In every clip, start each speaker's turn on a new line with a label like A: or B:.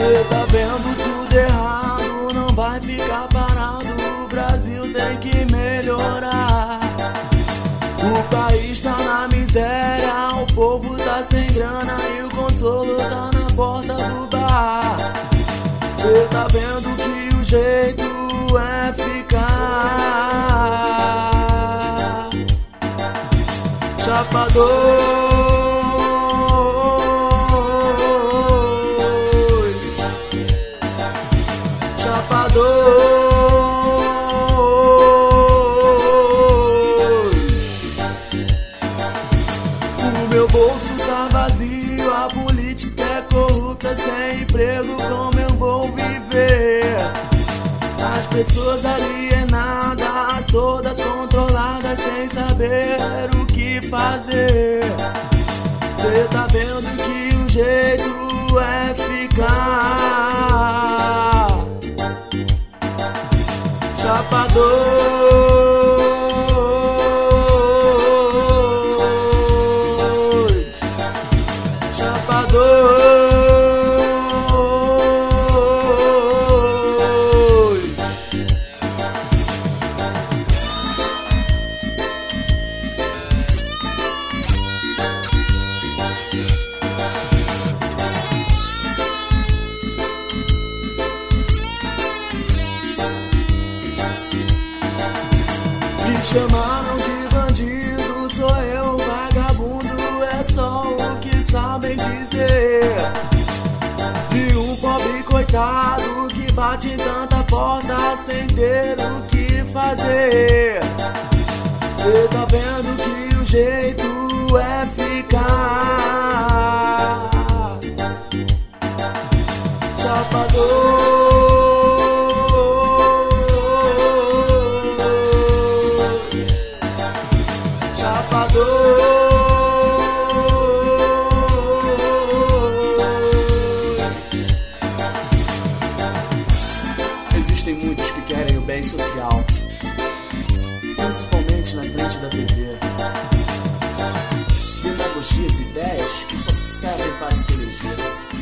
A: Cê tá vendo tudo errado, não vai ficar parado. O Brasil tem que melhorar. O país tá na miséria, o povo tá sem grana e o consolo tá na porta do bar. Cê tá vendo que o jeito é ficar chapador. O meu bolso tá vazio, a política é corrupta, sem emprego como eu vou viver? As pessoas alienadas, todas controladas, sem saber o que fazer. Cê tá vendo que o jeito é ficar chapador. Me chamaram de bandido, sou eu vagabundo, é só o que sabem dizer. De um pobre coitado que bate em tanta porta sem ter o que fazer. Cê tá vendo que o jeito é ficar chapador. Existem muitos que querem o bem social, principalmente na frente da TV. Demagogias e ideias que só servem para se eleger.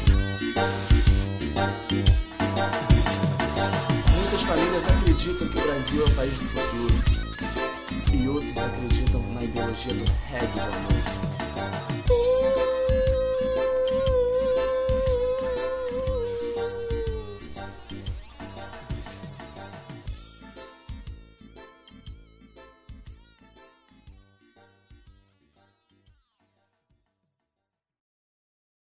A: Muitas famílias acreditam que o Brasil é o país do futuro, e outros acreditam na ideologia do reggae do amor.